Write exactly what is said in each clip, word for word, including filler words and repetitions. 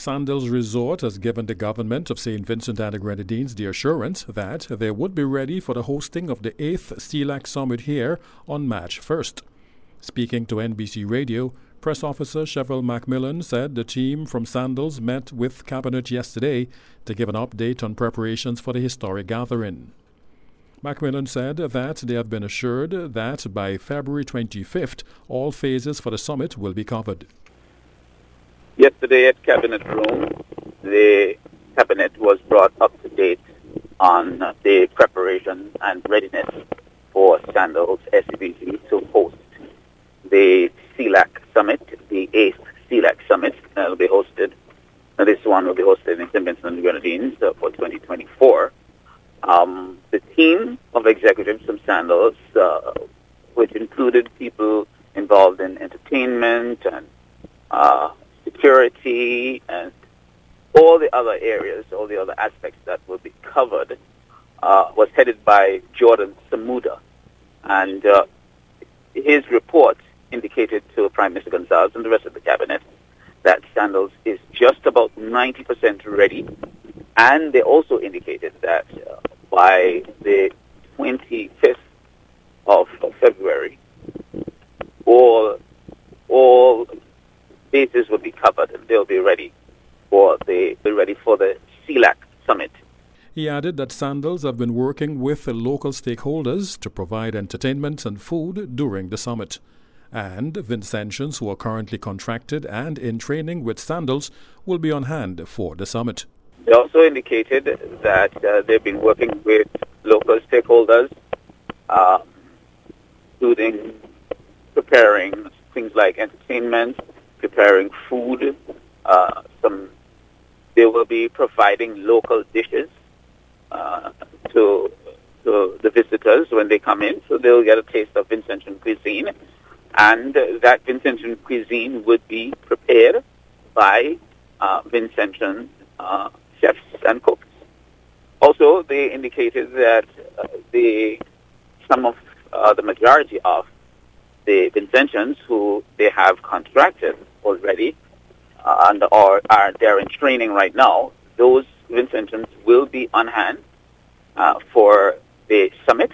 Sandals Resort has given the government of Saint Vincent and the Grenadines the assurance that they would be ready for the hosting of the eighth C E L A C Summit here on March first. Speaking to N B C Radio, Press Officer Chevrel Macmillan said the team from Sandals met with Cabinet yesterday to give an update on preparations for the historic gathering. Macmillan said that they have been assured that by February twenty-fifth, all phases for the summit will be covered. Yesterday at Cabinet Room, the Cabinet was brought up to date on the preparation and readiness for Sandals S C B C to host the C E L A C Summit, the eighth C E L A C Summit that will be hosted. Now, this one will be hosted in Saint Vincent and the Grenadines uh, for twenty twenty-four. Um, the team of executives from Sandals, uh, which included people involved in entertainment and uh, security and all the other areas, all the other aspects that will be covered, uh, was headed by Jordan Samuda. And uh, his report indicated to Prime Minister Gonzalez and the rest of the cabinet that Sandals is just about ninety percent ready. And they also indicated that uh, by the twenty-fifth of, of February, all all bases will be covered and they'll be ready for the be ready for the C E L A C Summit. He added that Sandals have been working with local stakeholders to provide entertainment and food during the summit. And Vincentians who are currently contracted and in training with Sandals will be on hand for the summit. They also indicated that uh, they've been working with local stakeholders, uh, including preparing things like entertainment, preparing food. Uh, some they will be providing local dishes uh, to to the visitors when they come in, so they'll get a taste of Vincentian cuisine, and uh, that Vincentian cuisine would be prepared by uh, Vincentian uh, chefs and cooks. Also, they indicated that uh, the some of uh, the majority of the Vincentians who they have contracted already uh, and are, are they're in training right now, those Vincentians will be on hand uh, for the summit,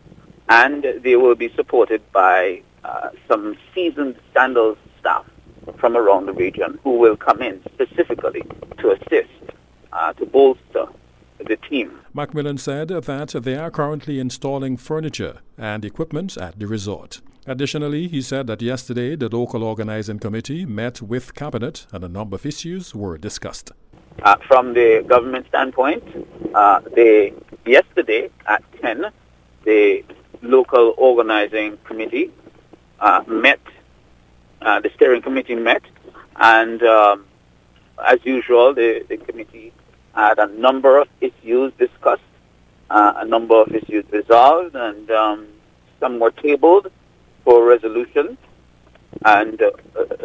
and they will be supported by uh, some seasoned Sandals staff from around the region who will come in specifically to assist, uh, to bolster the team. Macmillan said that they are currently installing furniture and equipment at the resort. Additionally, he said that yesterday the local organizing committee met with Cabinet and a number of issues were discussed. Uh, from the government standpoint, uh, they, yesterday at ten, the local organizing committee uh, met, uh, the steering committee met, and um, as usual, the, the committee had a number of issues discussed, uh, a number of issues resolved, and um, some were tabled for resolution. And uh,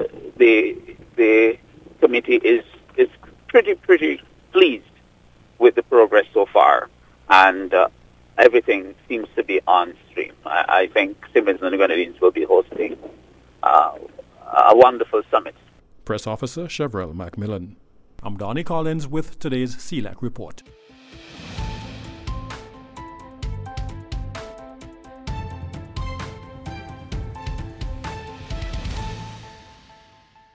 the the committee is is pretty pretty pleased with the progress so far, and uh, everything seems to be on stream. I, I think Saint Vincent and the Grenadines will be hosting uh, a wonderful summit. Press Officer Chevrel Macmillan. I'm Donnie Collins with today's C E L A C Report.